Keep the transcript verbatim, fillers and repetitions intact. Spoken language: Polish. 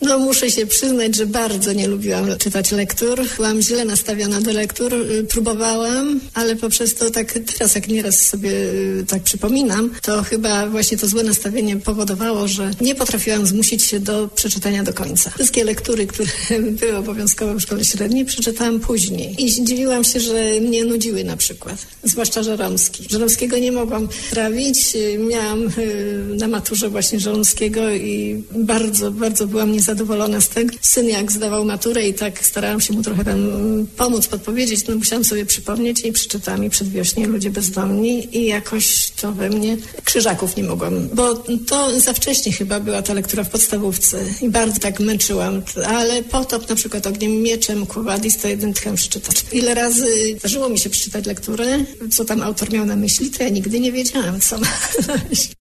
No muszę się przyznać, że bardzo nie lubiłam czytać lektur. Byłam źle nastawiona do lektur. Próbowałam, ale poprzez to tak teraz jak nieraz sobie tak przypominam, to chyba właśnie to złe nastawienie powodowało, że nie potrafiłam zmusić się do przeczytania do końca. Wszystkie lektury, które były obowiązkowe w szkole średniej, przeczytałam później. I dziwiłam się, że mnie nudziły na przykład. Zwłaszcza Żeromski. Żeromskiego nie mogłam trawić. Miałam na maturze właśnie Żeromskiego i bardzo, bardzo byłam niezadowolona z tego. Syn jak zdawał maturę i tak starałam się mu trochę tam pomóc, podpowiedzieć, no musiałam sobie przypomnieć i przeczytałam i Przedwiośnie, Ludzie bezdomni i jakoś to we mnie Krzyżaków nie mogłam, bo to za wcześnie chyba była ta lektura w podstawówce i bardzo tak męczyłam, ale Potop na przykład Ogniem Mieczem, Quo Vadis to jeden tchem przeczytać. Ile razy zdarzyło mi się przeczytać lekturę, co tam autor miał na myśli, to ja nigdy nie wiedziałam, co ma na myśli.